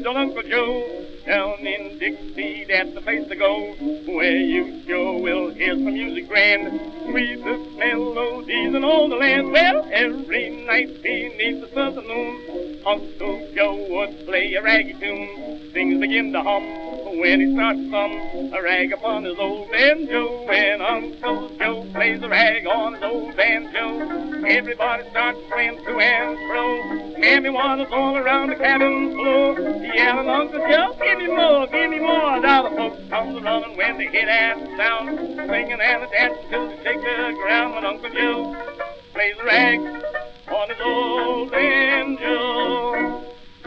named old Uncle Joe. Down in Dixie, that's the place to go, where you sure will hear some music grand. Sweetest melodies in all the land. Well, every night beneath the southern moon, Uncle Joe would play a raggy tune. Things begin to hum when he starts to hum a rag upon his old banjo. When Uncle Joe plays a rag on his old banjo, everybody starts swaying to and fro. Mammy waddles all around the cabin floor, yelling, Uncle Joe, give me more, give me more. Now the folks come running when they hear that sound, singing and a dancing till they shake the ground. When Uncle Joe plays a rag on his old banjo.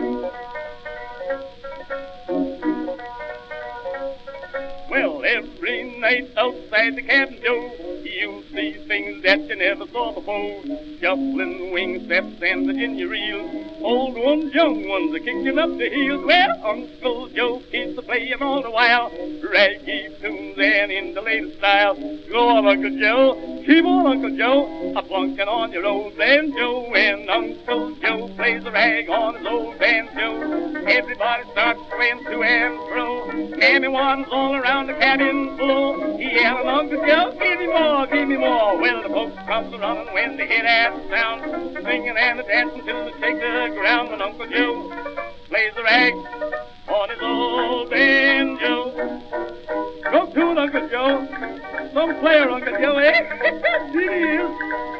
Well, every night outside the cabin door, you'll see things that you never saw before. Shuffling wing steps and Virginia reels, old ones, young ones are kicking up the heels. Well, Uncle Joe keeps a playing all the while, raggy tunes and in the latest style. Go on, Uncle Joe, keep on, Uncle Joe, a plunking on your old banjo. When Uncle Joe plays a rag on his old banjo, everybody starts swaying to and fro. Mammy ones all around the cabin floor, yelling, Uncle Joe, give me more, give me more. Well, the folks comes running when they hear that sound, singing and dancing till they shake the ground. When Uncle Joe plays the rag on his old banjo. Go to it, Uncle Joe. Some player, Uncle Joe, eh? He is.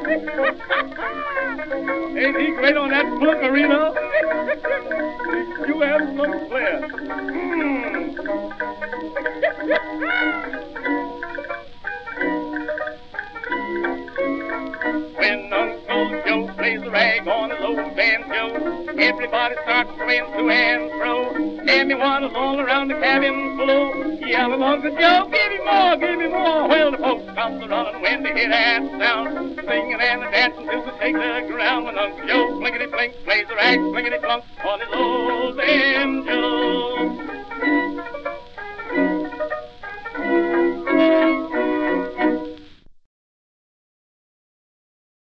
Ain't he great on that flunkerino? You have some player. When Uncle Joe plays the rag on his old banjo, everybody starts swaying to and fro. Mammy waddles all around the cabin floor, yelling, Uncle Joe, give me more, give me more. Well, the folks come running when they hear that sound, singing and dancing till they shake the ground. When Uncle Joe, blinkety-blink, plays the rag, blinkety-blunk on his old banjo.